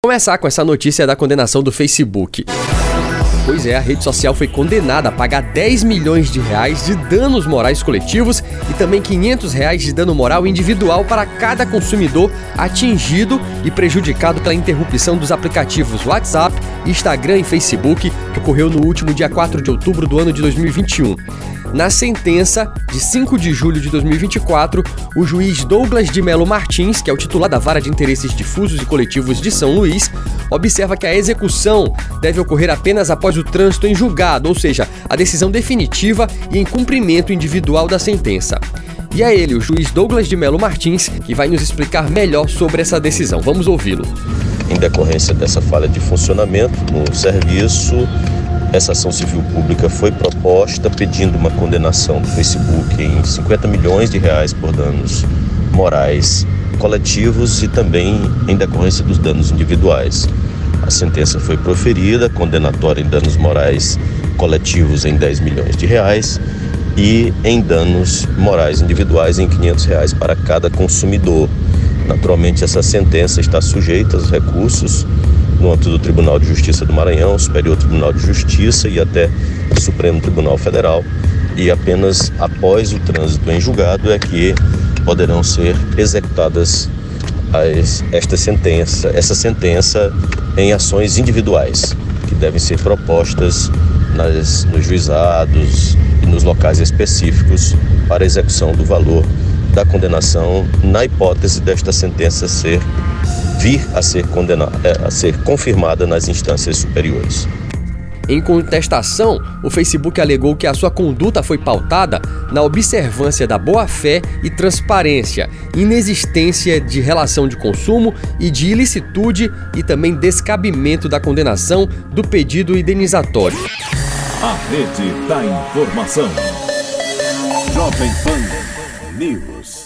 Começar com essa notícia da condenação do Facebook. Pois é, a rede social foi condenada a pagar 10 milhões de reais de danos morais coletivos e também 500 reais de dano moral individual para cada consumidor atingido e prejudicado pela interrupção dos aplicativos WhatsApp, Instagram e Facebook, que ocorreu no último dia 4 de outubro do ano de 2021. Na sentença de 5 de julho de 2024, o juiz Douglas de Melo Martins, que é o titular da Vara de Interesses Difusos e Coletivos de São Luís, observa que a execução deve ocorrer apenas após o trânsito em julgado, ou seja, a decisão definitiva e em cumprimento individual da sentença. E é ele, o juiz Douglas de Melo Martins, que vai nos explicar melhor sobre essa decisão. Vamos ouvi-lo. Em decorrência dessa falha de funcionamento no serviço, essa ação civil pública foi proposta pedindo uma condenação do Facebook em 50 milhões de reais por danos morais coletivos e também em decorrência dos danos individuais. A sentença foi proferida, condenatória em danos morais coletivos em 10 milhões de reais e em danos morais individuais em 500 reais para cada consumidor. Naturalmente, essa sentença está sujeita aos recursos no âmbito do Tribunal de Justiça do Maranhão, Superior Tribunal de Justiça e até o Supremo Tribunal Federal. E apenas após o trânsito em julgado é que poderão ser executadas essa sentença em ações individuais, que devem ser propostas nos juizados e nos locais específicos para execução do valor da condenação, na hipótese desta sentença vir a ser confirmada nas instâncias superiores. Em contestação, o Facebook alegou que a sua conduta foi pautada na observância da boa-fé e transparência, inexistência de relação de consumo e de ilicitude e também descabimento da condenação do pedido indenizatório. A Rede da Informação. Jovem Pan News.